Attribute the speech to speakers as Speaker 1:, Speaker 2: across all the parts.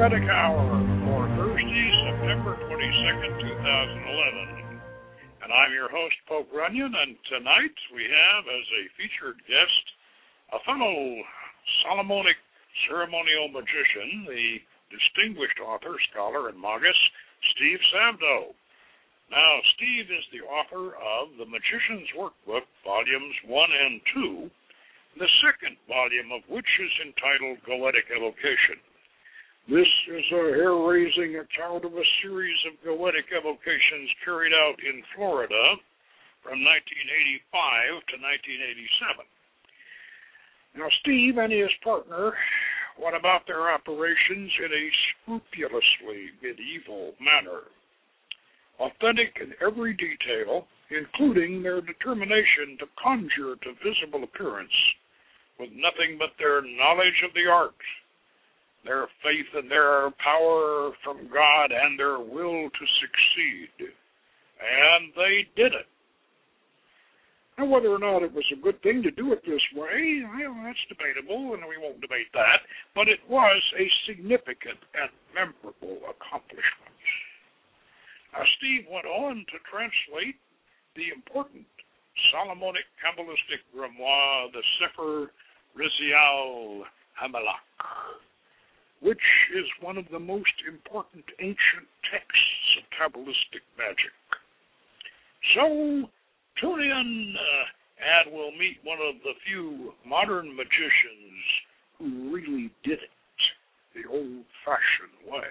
Speaker 1: Goetic Hour for Thursday, September 22nd, 2011. And I'm your host, Pope Runyon, and tonight we have as a featured guest a fellow Solomonic ceremonial magician, the distinguished author, scholar, and magus, Steve Savdo. Now, Steve is the author of The Magician's Workbook, Volumes 1 and 2, the second volume of which is entitled Goetic Evocation. This is a hair-raising account of a series of Goetic evocations carried out in Florida from 1985 to 1987. Now, Steve and his partner went about their operations in a scrupulously medieval manner, authentic in every detail, including their determination to conjure to visible appearance with nothing but their knowledge of the art, their faith in their power from God, and their will to succeed. And they did it. Now, whether or not it was a good thing to do it this way, well, that's debatable, and we won't debate that, but it was a significant and memorable accomplishment. Now, Steve went on to translate the important Solomonic Kabbalistic grimoire, the Sefer Raziel Hamelach, which is one of the most important ancient texts of Kabbalistic magic. So, tune in and we'll meet one of the few modern magicians who really did it the old-fashioned way.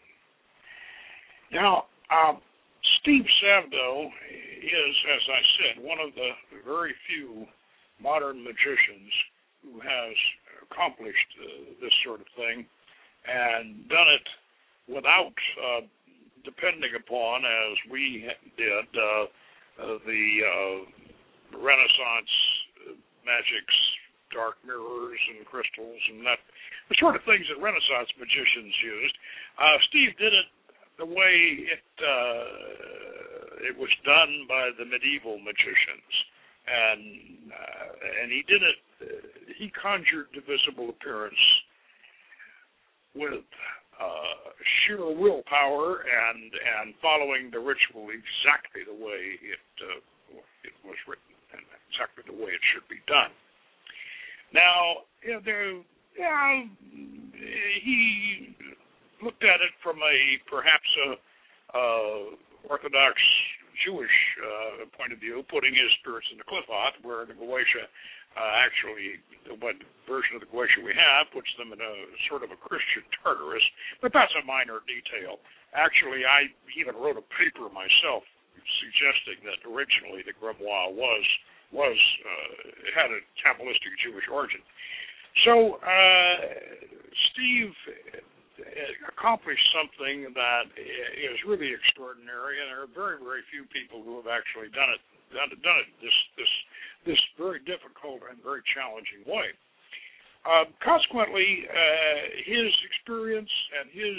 Speaker 1: Now, Steve Savdo is, as I said, one of the very few modern magicians who has accomplished this sort of thing and done it without depending upon, as we did, the Renaissance magics, dark mirrors and crystals and that, the sort of things that Renaissance magicians used. Steve did it the way it was done by the medieval magicians, and he did it. He conjured the visible appearance with sheer willpower and following the ritual exactly the way it was written and exactly the way it should be done. Now, he looked at it from perhaps a Orthodox Jewish point of view, putting his spirits in the Qliphoth, where the Goetia actually, what version of the Goetia we have puts them in a sort of a Christian Tartarus, but that's a minor detail. Actually, I even wrote a paper myself suggesting that originally the grimoire had a Kabbalistic Jewish origin. So Steve accomplished something that is really extraordinary, and there are very, very few people who have actually done it this very difficult and very challenging way. Consequently, his experience and his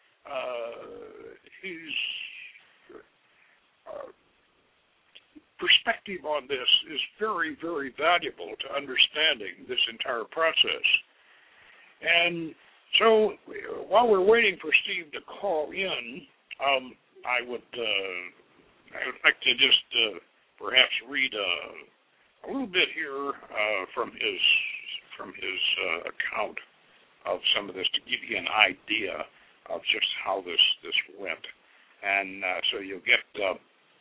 Speaker 1: perspective on this is very, very valuable to understanding this entire process. And so, while we're waiting for Steve to call in, I would like to just perhaps read a little bit here from his account of some of this to give you an idea of just how this went, and so you get the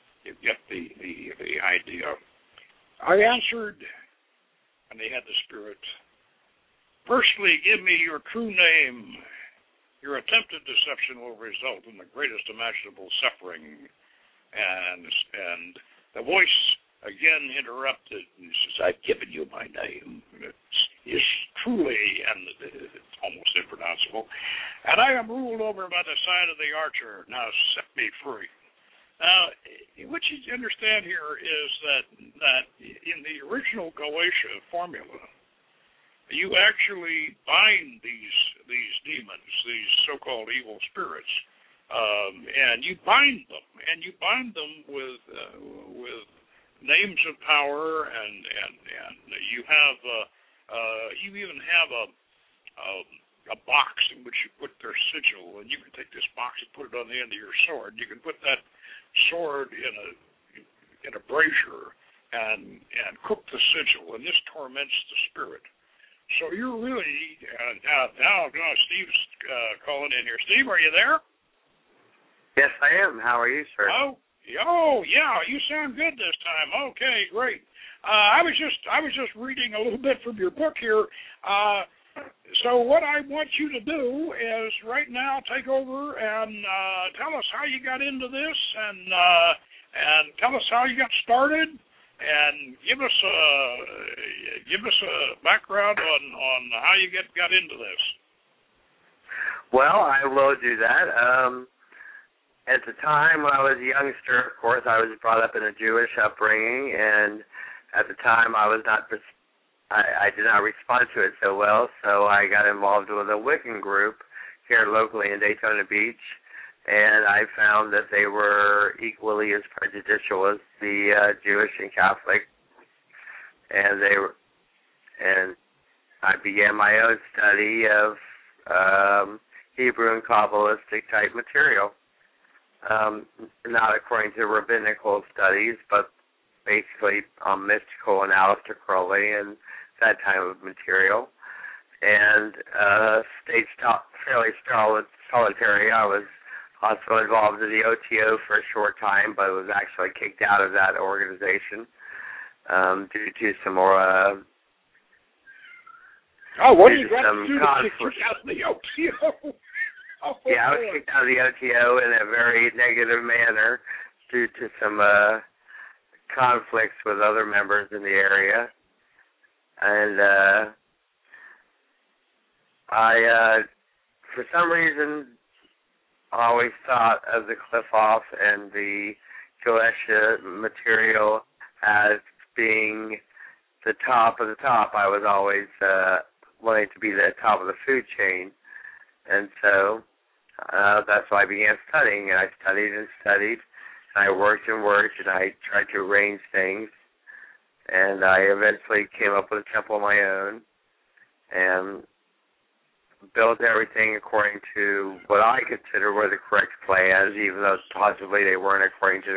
Speaker 1: idea. I answered, and they had the spirit. Firstly, give me your true name. Your attempted deception will result in the greatest imaginable suffering. And the voice again interrupted and says, I've given you my name. It's truly, and it's almost impronounceable, and I am ruled over by the sign of the archer. Now set me free. Now, what you understand here is that in the original Goetia formula, you actually bind these demons, these so-called evil spirits, and you bind them with names of power, and you have you even have a box in which you put their sigil, and you can take this box and put it on the end of your sword. You can put that sword in a brazier and cook the sigil, and this torments the spirit. So you're really now Steve's calling in here. Steve, are you there?
Speaker 2: Yes, I am. How are you, sir?
Speaker 1: Oh, yeah. You sound good this time. Okay, great. I was just reading a little bit from your book here. So what I want you to do is right now take over and tell us how you got into this, and tell us how you got started, and give us a background on how you got into this.
Speaker 2: Well, I will do that. At the time when I was a youngster, of course, I was brought up in a Jewish upbringing, and at the time I did not respond to it so well, so I got involved with a Wiccan group here locally in Daytona Beach, and I found that they were equally as prejudicial as the Jewish and Catholic, and I began my own study of Hebrew and Kabbalistic type material. Not according to rabbinical studies, but basically mystical and Aleister Crowley and that type of material. And stayed fairly solitary. I was also involved in the OTO for a short time, but was actually kicked out of that organization due to some more...
Speaker 1: what did you got to do to kick out of the OTO?
Speaker 2: Yeah, I was kicked out of the OTO in a very negative manner due to some conflicts with other members in the area. And I, for some reason, always thought of the Qliphoth and the Gelesha material as being the top of the top. I was always wanting to be the top of the food chain. And so that's why I began studying, and I studied and studied, and I worked and worked, and I tried to arrange things, and I eventually came up with a temple of my own and built everything according to what I consider were the correct plans, even though possibly they weren't according to the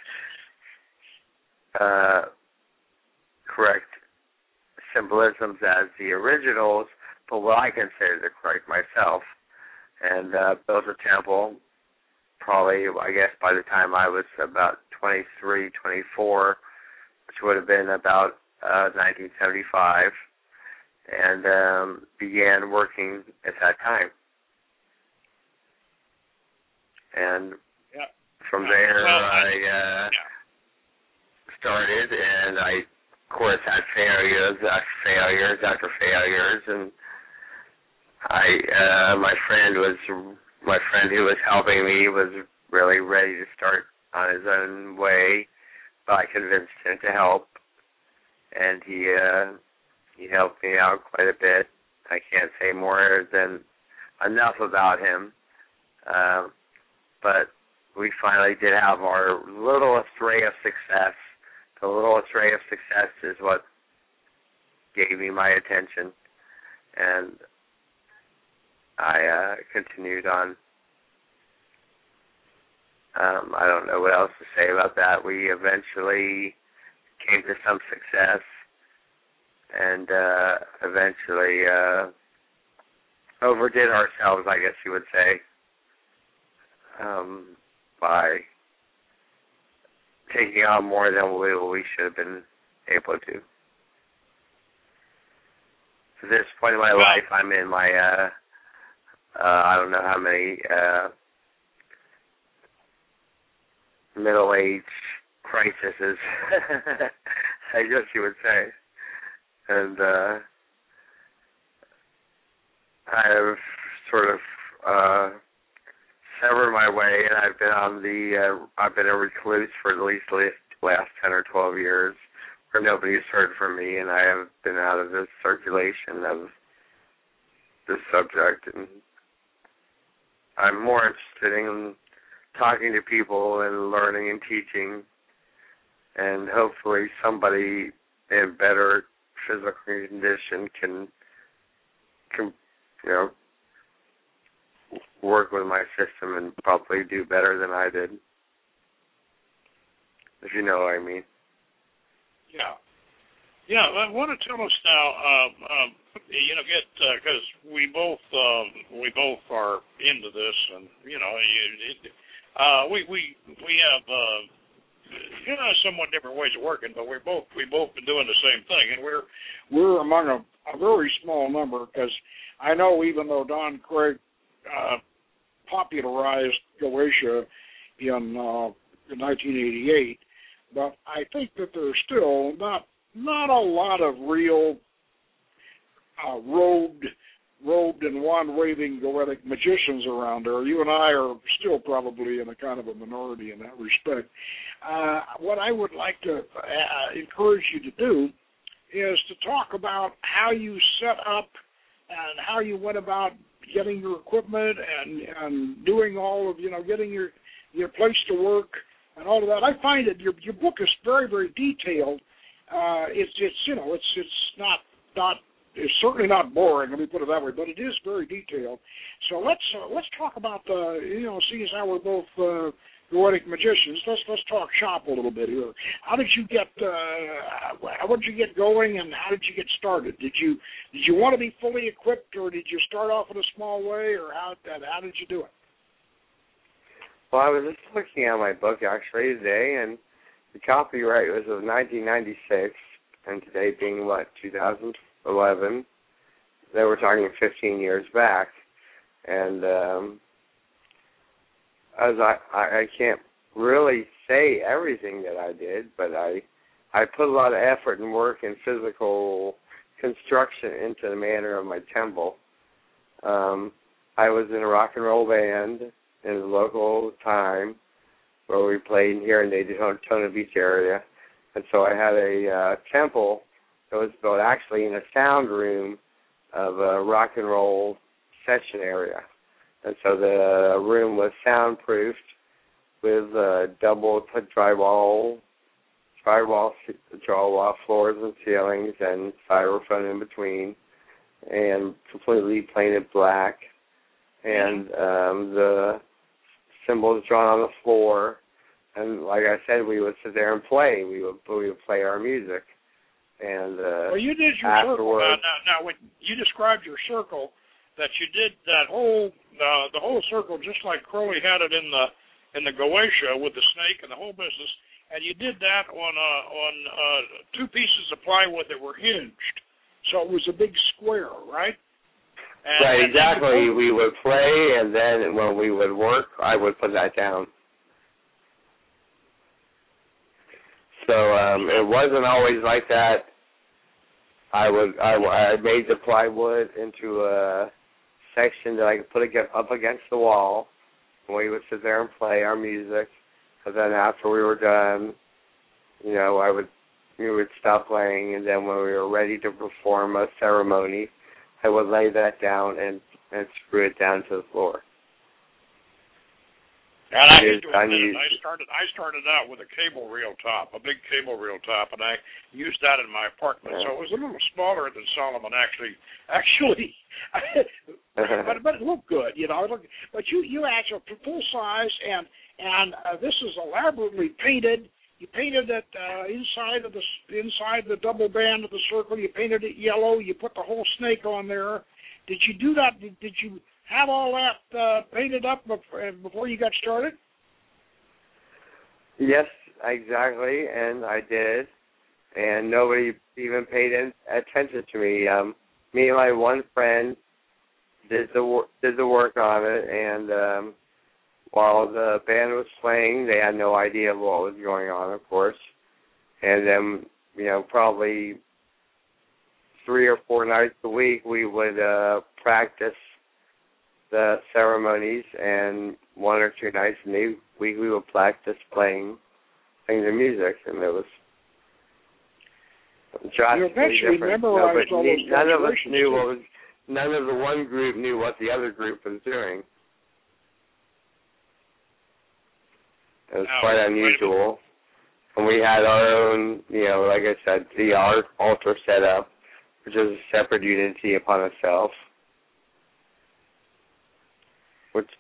Speaker 2: correct symbolisms as the originals, but what I consider the correct myself. And built a temple probably, I guess, by the time I was about 23, 24, which would have been about 1975, and began working at that time. And from there, I started, and I, of course, had failures after failures, and my friend who was helping me was really ready to start on his own way, but I convinced him to help, and he helped me out quite a bit. I can't say more than enough about him, but we finally did have our little ray of success. The little ray of success is what gave me my attention, and I continued on. I don't know what else to say about that. We eventually came to some success, and eventually overdid ourselves, I guess you would say, by taking on more than we should have been able to. At this point in my life, I'm in my, I don't know how many middle-age crises, I guess you would say. And I've sort of severed my way, and I've been a recluse for at least the last 10 or 12 years, where nobody's heard from me, and I have been out of the circulation of this subject. And I'm more interested in talking to people and learning and teaching, and hopefully somebody in better physical condition can work with my system and probably do better than I did, if you know what I mean.
Speaker 1: Yeah. Yeah, I want to tell us now, because we both are into this, and we have somewhat different ways of working, but we've both been doing the same thing, and we're among a very small number, because I know even though Don Craig popularized Goetia in 1988, but I think that there's still not a lot of real robed and wand-waving Goetic magicians around there. You and I are still probably in a kind of a minority in that respect. What I would like to encourage you to do is to talk about how you set up and how you went about getting your equipment and doing all of, getting your place to work and all of that. I find that your book is very, very detailed. It's certainly not boring, let me put it that way, but it is very detailed. So let's talk about seeing as how we're both Goetic magicians. Let's talk shop a little bit here. How did you get going, and how did you get started? Did you want to be fully equipped, or did you start off in a small way, or how did you do it?
Speaker 2: Well, I was just looking at my book actually today, and the copyright was of 1996, and today being 2011, they were talking 15 years back, and as I can't really say everything that I did, but I put a lot of effort and work and physical construction into the manner of my temple. I was in a rock and roll band in the local time where we played here in the Daytona Beach area, and so I had a temple that was built actually in a sound room of a rock and roll session area. And so the room was soundproofed with double drywall floors and ceilings and styrofoam in between, and completely painted black. And the symbols drawn on the floor. And like I said, we would sit there and play. We would play our music. And
Speaker 1: well, you did your circle. Now, when you described your circle, that you did that whole the whole circle just like Crowley had it in the Goetia with the snake and the whole business, and you did that on two pieces of plywood that were hinged, so it was a big square, right?
Speaker 2: Right, exactly. We would play, and then when we would work, I would put that down. So it wasn't always like that. I made the plywood into a section that I could put up against the wall, and we would sit there and play our music. And then after we were done, we would stop playing, and then when we were ready to perform a ceremony, I would lay that down and screw it down to the floor.
Speaker 1: And I started out with a cable reel top, a big cable reel top, and I used that in my apartment. So it was a little smaller than Solomon actually, but it looked good, But you actually full size, and this is elaborately painted. You painted it inside the double band of the circle. You painted it yellow. You put the whole snake on there. Did you do that? Did you have all that painted up before you got started?
Speaker 2: Yes, exactly, and I did. And nobody even paid attention to me. Me and my one friend did the work on it, and while the band was playing, they had no idea what was going on, of course. And then, probably 3 or 4 nights a week, we would practice the ceremonies, and 1 or 2 nights in the week we would practice playing the music, and it was drastically different. None of us knew none of the one group knew what the other group was doing. It was quite unusual. And we had our own, like I said, the altar set up, which is a separate unity upon itself. which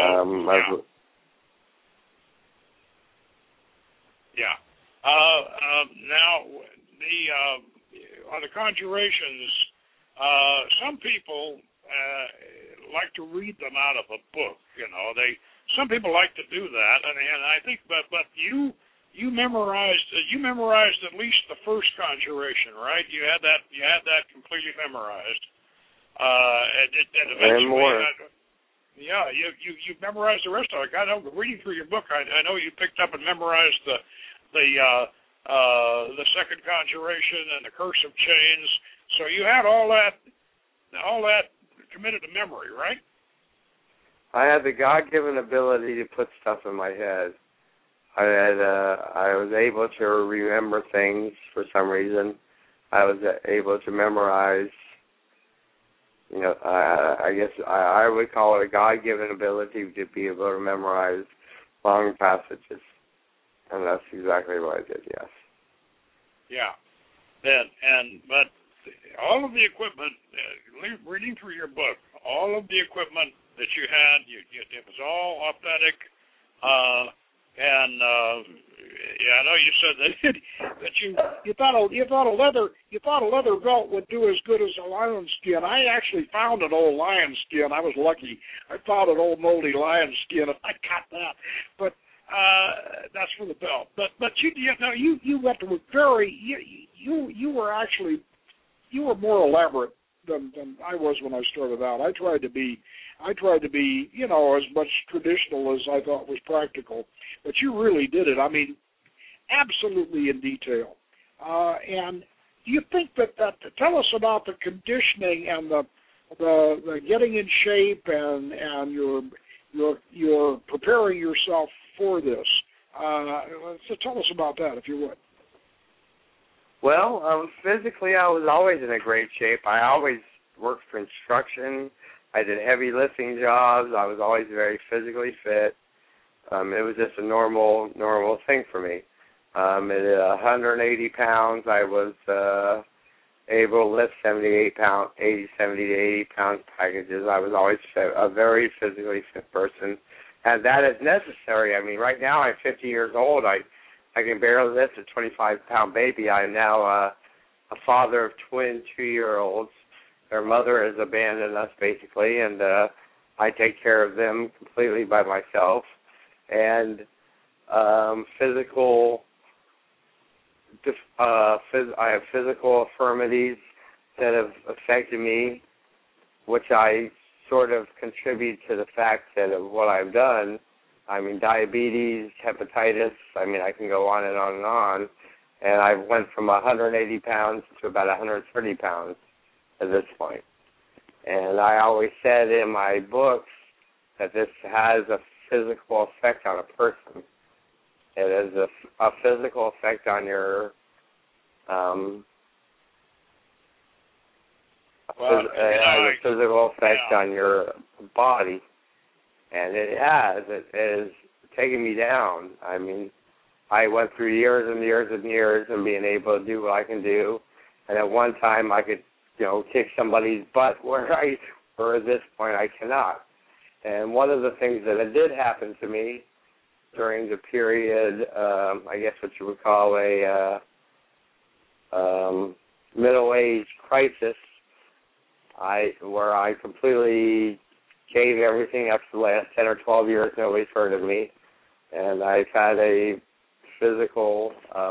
Speaker 1: now on the conjurations, some people like to read them out of a book. Some people like to do that, and I think, but you memorized at least the first conjuration, right? You had that completely memorized, and eventually, you memorized the rest of it. I know, reading through your book, I know you picked up and memorized the second conjuration and the curse of chains. So you had all that committed to memory, right?
Speaker 2: I had the God-given ability to put stuff in my head. I was able to remember things for some reason. I was able to memorize. I guess I would call it a God-given ability to be able to memorize long passages, and that's exactly what I did. Yes. Yeah.
Speaker 1: But all of the equipment, reading through your book, all of the equipment that you had, it was all authentic. I know you said that you thought a leather belt would do as good as a lion skin. I actually found an old lion skin. I was lucky. I found an old moldy lion skin, and I got that. But that's for the belt. But you went to you were more elaborate than I was when I started out. I tried to be as much traditional as I thought was practical. But you really did it. I mean, absolutely in detail. And do you think that tell us about the conditioning and the getting in shape and you're preparing yourself for this. So tell us about that, if you would.
Speaker 2: Well, physically, I was always in a great shape. I always worked for instruction. I did heavy lifting jobs. I was always very physically fit. It was just a normal thing for me. At 180 pounds, I was able to lift 70 to 80 pound packages. I was always a very physically fit person, and that is necessary. I mean, right now I'm 50 years old. I can barely lift a 25-pound baby. I am now a father of twin 2-year-olds. Their mother has abandoned us, basically, and I take care of them completely by myself. And I have physical infirmities that have affected me, which I sort of contribute to the fact that of what I've done. I mean, diabetes, hepatitis, I mean, I can go on and on and on. And I went from 180 pounds to about 130 pounds at this point. And I always said in my books that this has a physical effect on a person. It has a physical effect on your physical effect on your body. And it has taken me down. I mean, I went through years and years and years of being able to do what I can do. And at one time I could, kick somebody's butt where at this point I cannot. And one of the things that did happen to me during the period, I guess what you would call a middle-age crisis, where I completely gave everything up for the last 10 or 12 years. Nobody's heard of me. And I've had a physical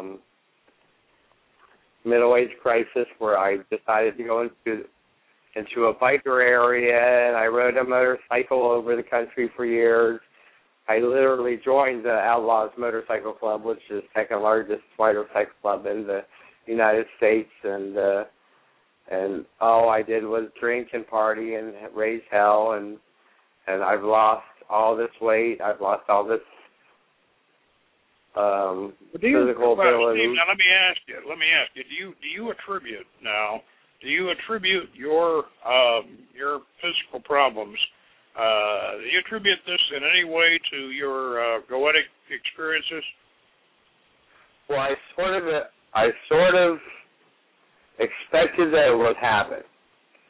Speaker 2: middle-age crisis where I decided to go into a biker area, and I rode a motorcycle over the country for years. I literally joined the Outlaws Motorcycle Club, which is the second largest motorcycle club in the United States, and all I did was drink and party and raise hell, and I've lost all this weight. I've lost all this physical ability.
Speaker 1: Steve, now let me ask you, do you attribute your physical problems, do you attribute this in any way to your goetic experiences?
Speaker 2: Well, I sort of expected that it would happen.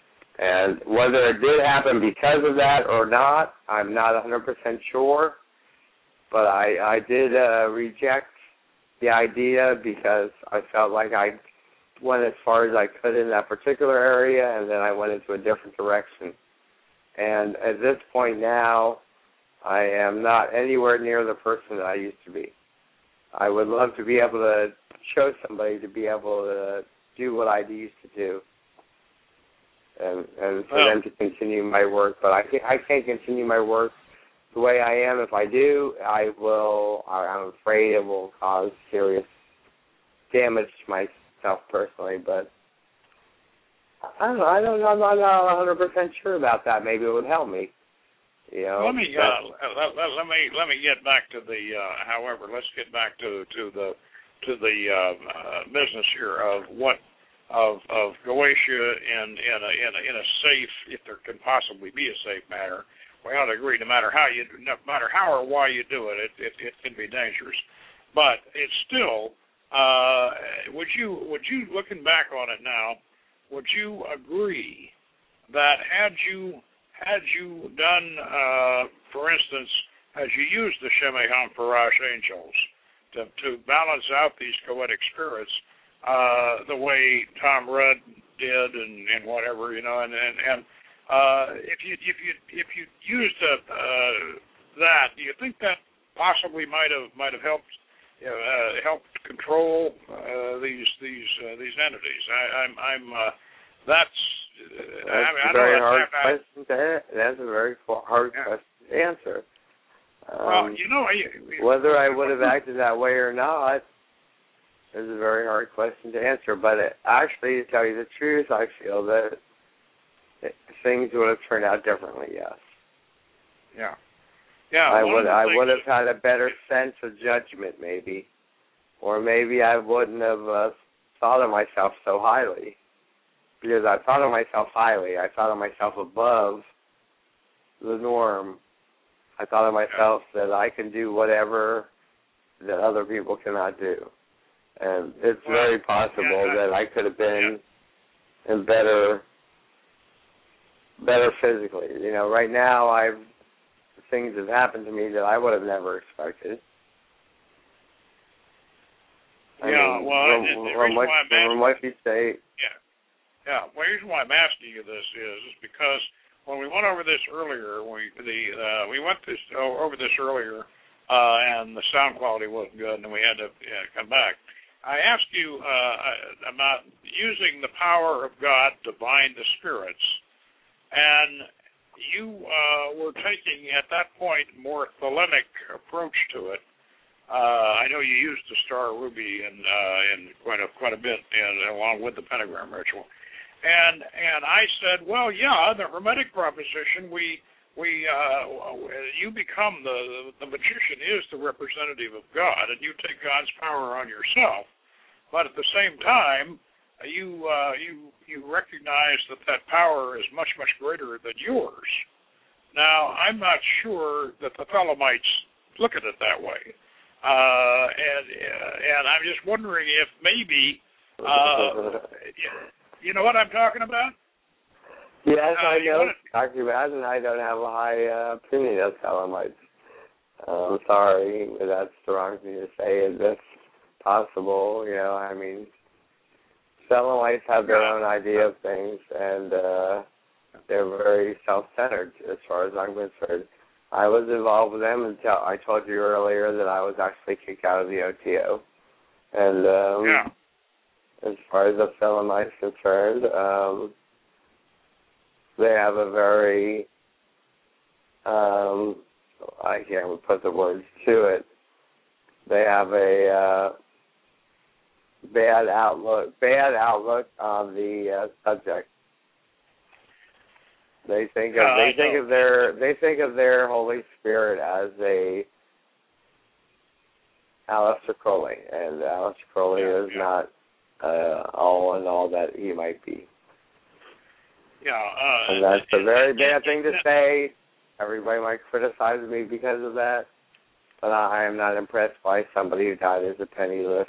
Speaker 2: And whether it did happen because of that or not, I'm not 100% sure. But I did reject the idea because I felt like I went as far as I could in that particular area, and then I went into a different direction. And at this point now, I am not anywhere near the person that I used to be. I would love to be able to show somebody to be able to do what I used to do, and for them to continue my work. But I can't continue my work the way I am. If I do, I'm afraid it will cause serious damage to myself personally. But I don't know. I'm not 100% sure about that. Maybe it would help me. You know,
Speaker 1: let me get back to the. However, let's get back to the business here of what of Goetia in a safe, if there can possibly be a safe manner. We ought to agree, no matter how or why you do it, it can be dangerous. But it's still. Would you looking back on it now? Would you agree that had you done, for instance, as you used the Shemay HaMephorash angels to balance out these poetic spirits, the way Tom Rudd did and whatever, you know, and if you used that, do you think that possibly might have helped control these entities?
Speaker 2: That's a very hard question to answer.
Speaker 1: Well, you know,
Speaker 2: whether I would have acted that way or not is a very hard question to answer. But actually, to tell you the truth, I feel that things would have turned out differently. Yes.
Speaker 1: Yeah.
Speaker 2: I would have had a better sense of judgment, maybe, or maybe I wouldn't have thought of myself so highly. Because I thought of myself highly. I thought of myself above the norm. I thought of myself that I can do whatever that other people cannot do. And it's very possible that I could have been in better physically. You know, right now things have happened to me that I would have never expected. From what you say.
Speaker 1: Yeah, well, here's why I'm asking you this is because when we went over this earlier, we went over this earlier, and the sound quality wasn't good, and we had to come back. I asked you about using the power of God to bind the spirits, and you were taking at that point more thelemic approach to it. I know you used the star ruby in quite a bit, and along with the pentagram ritual. And I said, well, yeah, the Hermetic proposition, you become the magician is the representative of God, and you take God's power on yourself. But at the same time, you recognize that power is much, much greater than yours. Now, I'm not sure that the Thelemites look at it that way, and I'm just wondering if maybe. You know what I'm talking about?
Speaker 2: Yes, I know what you're talking about, and I don't have a high opinion of Thelemites. I'm sorry, but that's the wrong thing to say. Is this possible? You know, I mean, Thelemites have their own idea of things, and they're very self-centered as far as I'm concerned. I was involved with them until I told you earlier that I was actually kicked out of the OTO. And as far as the Thelemites concerned, they have a very, I can't put the words to it, they have a bad outlook on the subject. They think of their Holy Spirit as a Aleister Crowley, and Aleister Crowley is not all in all that he might be. And that's a very bad thing to say. Everybody might criticize me because of that, but I am not impressed by somebody who died as a penniless,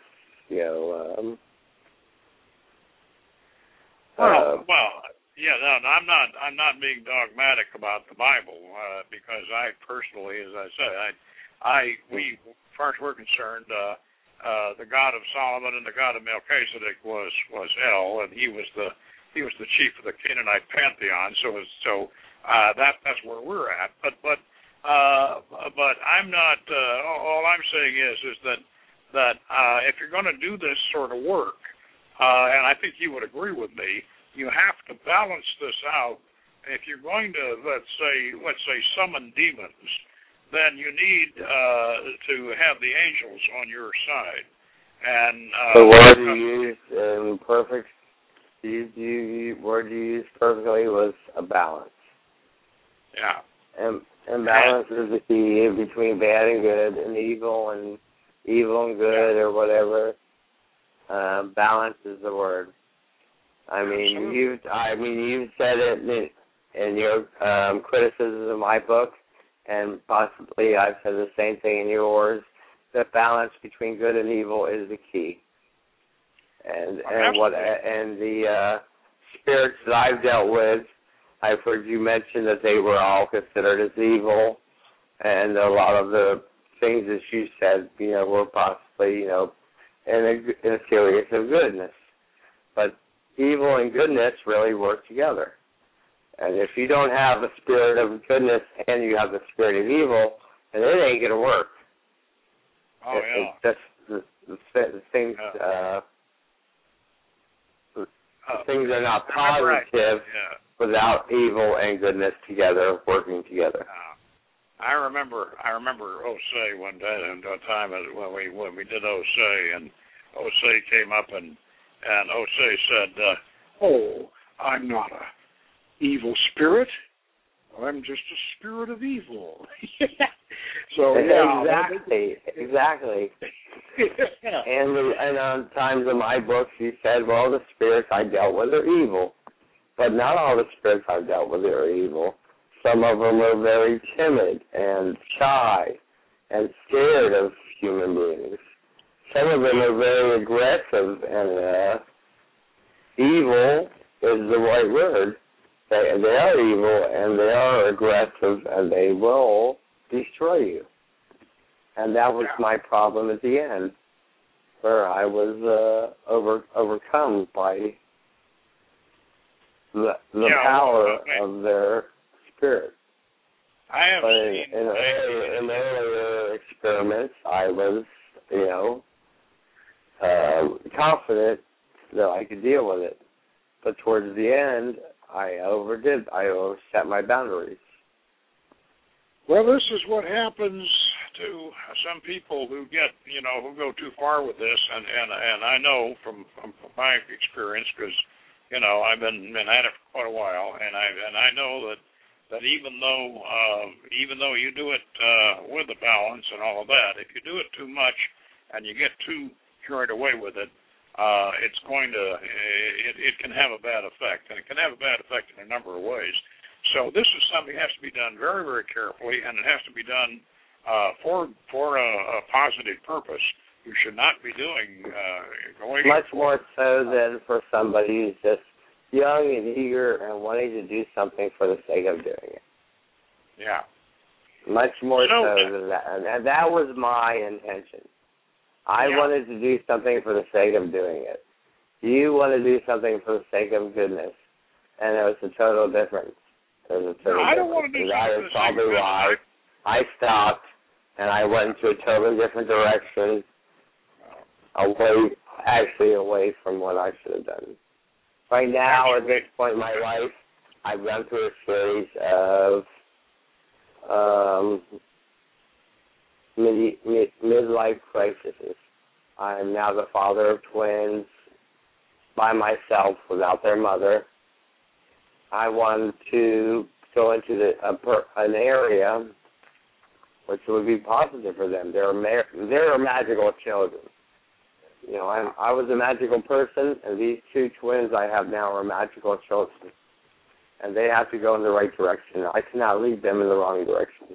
Speaker 1: Yeah, no, I'm not being dogmatic about the Bible because I personally, as I said, we, as far as we're concerned, the God of Solomon and the God of Melchizedek was El, and he was the chief of the Canaanite pantheon. So that's where we're at. But I'm not. All I'm saying is that if you're going to do this sort of work, and I think you would agree with me, you have to balance this out. If you're going to, let's say, summon demons, then you need to have the angels on your side. And
Speaker 2: the word you used in perfect, word you used perfectly was a balance.
Speaker 1: Yeah.
Speaker 2: And balance is the key between bad and good, and evil and good, or whatever. Balance is the word. I mean, you've said it in your criticism of my book, and possibly I've said the same thing in yours. The balance between good and evil is the key. And the spirits that I've dealt with, I've heard you mention that they were all considered as evil, and a lot of the things that you said, were possibly, in a series of goodness. But evil and goodness really work together. And if you don't have the spirit of goodness and you have the spirit of evil, then it ain't going to work.
Speaker 1: Oh, yeah.
Speaker 2: It's just the things, things are not positive without evil and goodness together, working together.
Speaker 1: I remember Osei one time when we did Osei, and Osei came up and Osei said, "Oh, I'm not a evil spirit. I'm just a spirit of evil." So
Speaker 2: exactly. And on times in my books, you said, "Well, the spirits I dealt with are evil," but not all the spirits I've dealt with are evil. Some of them are very timid and shy and scared of human beings. Some of them are very aggressive, and evil is the right word. They are evil, and they are aggressive, and they will destroy you. And that was my problem at the end, where I was overcome by the power of their spirit.
Speaker 1: I have seen
Speaker 2: in earlier experiments, I was, confident that I could deal with it. But towards the end, I overset my boundaries.
Speaker 1: Well, this is what happens to some people who get, who go too far with this, and I know from my experience, because, I've been at it for quite a while, and I know that even though you do it with a balance and all of that, if you do it too much and you get too carried away with it, it's going to it can have a bad effect, and it can have a bad effect in a number of ways. So this is something that has to be done very, very carefully, and it has to be done for a positive purpose. You should not be doing going
Speaker 2: much more so than for somebody who's just young and eager and wanting to do something for the sake of doing it.
Speaker 1: Yeah.
Speaker 2: Much more so than that, and that was my intention. I wanted to do something for the sake of doing it. You want to do something for the sake of goodness, and there was a total difference.
Speaker 1: I don't want to do something for the sake of goodness.
Speaker 2: Why I stopped, and I went into a totally different direction, away from what I should have done. Right now, at this point in my life, I've gone through a series of midlife crises. I'm now the father of twins by myself without their mother. I wanted to go into an area which would be positive for them. They're magical children. I was a magical person, and these two twins I have now are magical children. And they have to go in the right direction. I cannot lead them in the wrong direction.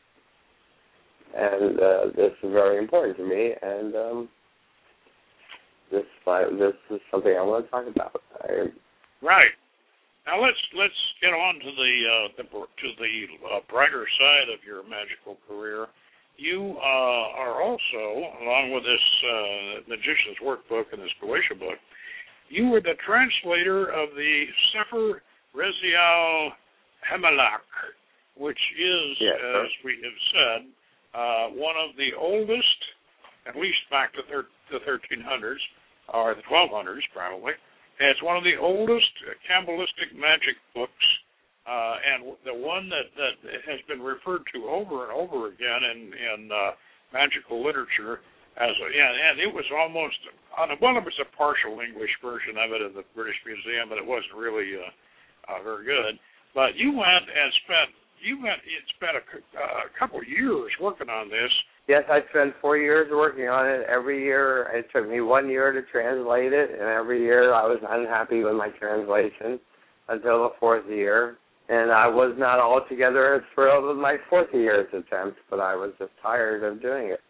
Speaker 2: And this is very important to me, and this is something I want to talk about.
Speaker 1: Right. Now let's get on to the brighter side of your magical career. You are also, along with this Magician's Workbook and this Goetia book, you were the translator of the Sefer Raziel Hamelach, which is, as we have said, one of the oldest, at least back to the 1300s, or the 1200s probably. It's one of the oldest Kabbalistic magic books, and the one that has been referred to over and over again in magical literature as and it was almost, it was a partial English version of it in the British Museum, but it wasn't really very good. But you went and spent a couple of years working on this.
Speaker 2: Yes, I spent 4 years working on it. Every year, it took me 1 year to translate it, and every year I was unhappy with my translation until the fourth year. And I was not altogether as thrilled with my fourth year's attempt, but I was just tired of doing it.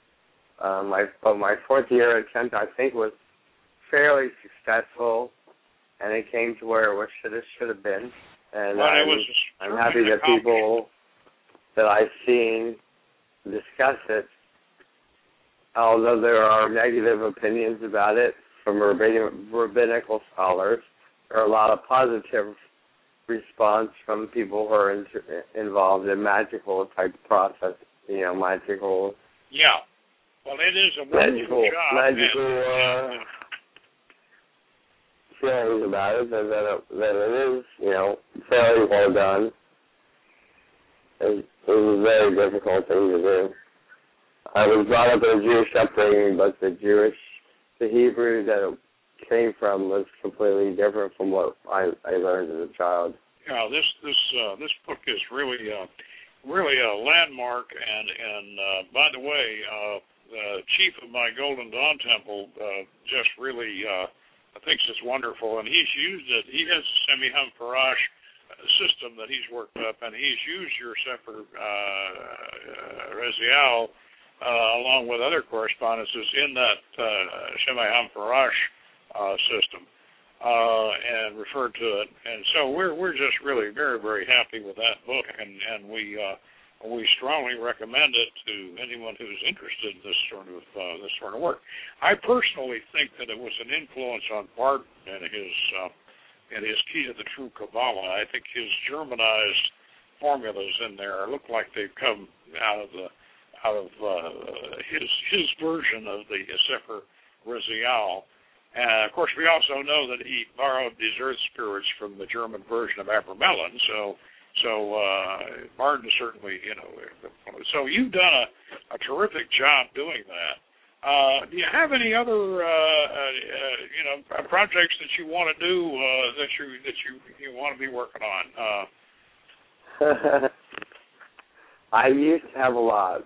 Speaker 2: My fourth year attempt, I think, was fairly successful, and it came to where it should have been. And I'm happy that people that I've seen discuss it, although there are negative opinions about it from rabbinical scholars. There are a lot of positive response from people who are involved in magical type process, magical.
Speaker 1: Yeah. Well, it is a wonderful job.
Speaker 2: Magical feelings about it, that it is, fairly well done. It was a very difficult thing to do. I was brought up in a Jewish upbringing, but the Hebrew that it came from was completely different from what I learned as a child.
Speaker 1: Yeah, this book is really a landmark, and by the way, the chief of my Golden Dawn Temple just really thinks it's wonderful, and he's used it. He has a Semi-Hum Parash system that he's worked up, and he's used your Sefer Raziel along with other correspondences in that Semi-Hum Parash system and referred to it. And so we're just really very, very happy with that book, and we strongly recommend it to anyone who's interested in this sort of work. I personally think that it was an influence on Barton and his Key to the True Kabbalah. I think his Germanized formulas in there look like they've come out of his version of the Sefer Raziel. And of course, we also know that he borrowed these earth spirits from the German version of Abramelin. So Martin certainly, so you've done a terrific job doing that. Do you have any other, projects that you want to do that you want to be working on?
Speaker 2: I used to have a lot.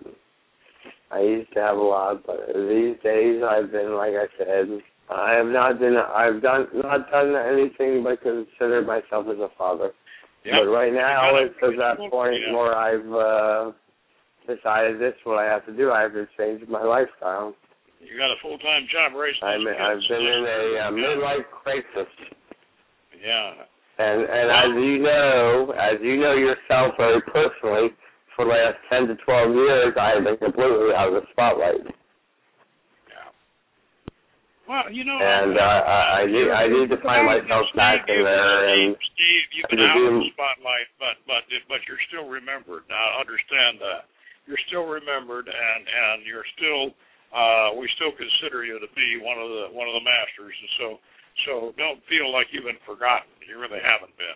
Speaker 2: But these days I've been, like I said, I've not done anything but consider myself as a father. Yep. But right now it's at that point where I've decided this is what I have to do. I have to change my lifestyle.
Speaker 1: You got a full-time job raising
Speaker 2: I've been in a midlife crisis.
Speaker 1: Yeah.
Speaker 2: And as you know yourself very personally, for the last 10 to 12 years, I have been completely out of the spotlight.
Speaker 1: Yeah. Well,
Speaker 2: and I need to find myself back in there. And
Speaker 1: Steve, you've been out of the spotlight, but you're still remembered. Now, understand that you're still remembered, and you're still. We still consider you to be one of the masters, and so don't feel like you've been forgotten. You really haven't been,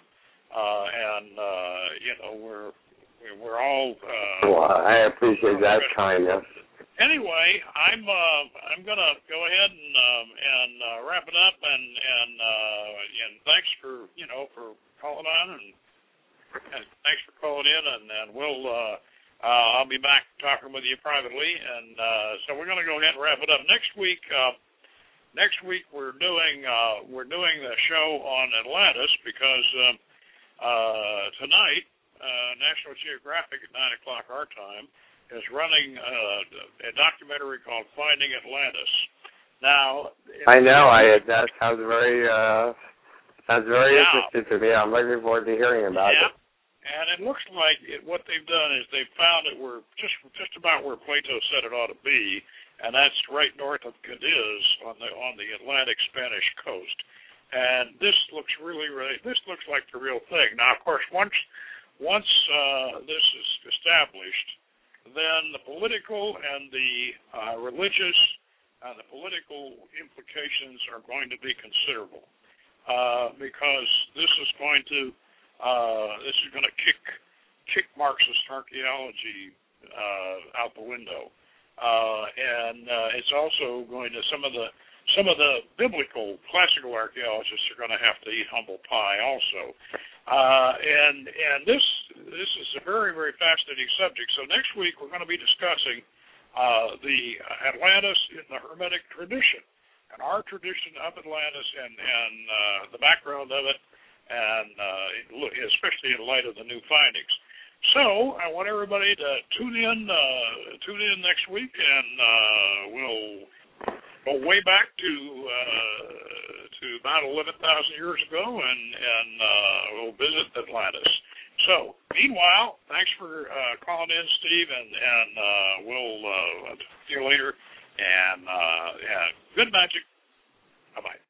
Speaker 1: we're all.
Speaker 2: Well, I appreciate that kindness.
Speaker 1: Anyway, I'm gonna go ahead and wrap it up, and thanks for calling on, and thanks for calling in, and we'll. I'll be back talking with you privately, and so we're going to go ahead and wrap it up. Next week we're doing the show on Atlantis because tonight National Geographic at 9:00 our time is running a documentary called Finding Atlantis. Now,
Speaker 2: I know that sounds very That's very interesting to me. I'm looking forward to hearing about it.
Speaker 1: And it looks like what they've done is they've found that we're just about where Plato said it ought to be, and that's right north of Cadiz on the Atlantic Spanish coast. And this looks this looks like the real thing. Now, of course, once this is established, then the political and the religious and the political implications are going to be considerable, because this is going to kick Marxist archaeology out the window, and it's also going to some of the biblical classical archaeologists are going to have to eat humble pie also, and this is a very, very fascinating subject. So next week we're going to be discussing the Atlantis in the Hermetic tradition and our tradition of Atlantis and the background of it, and especially in light of the new findings. So I want everybody to tune in next week, and we'll go way back to about 11,000 years ago, and we'll visit Atlantis. So meanwhile, thanks for calling in, Steve, and we'll see you later. And good magic.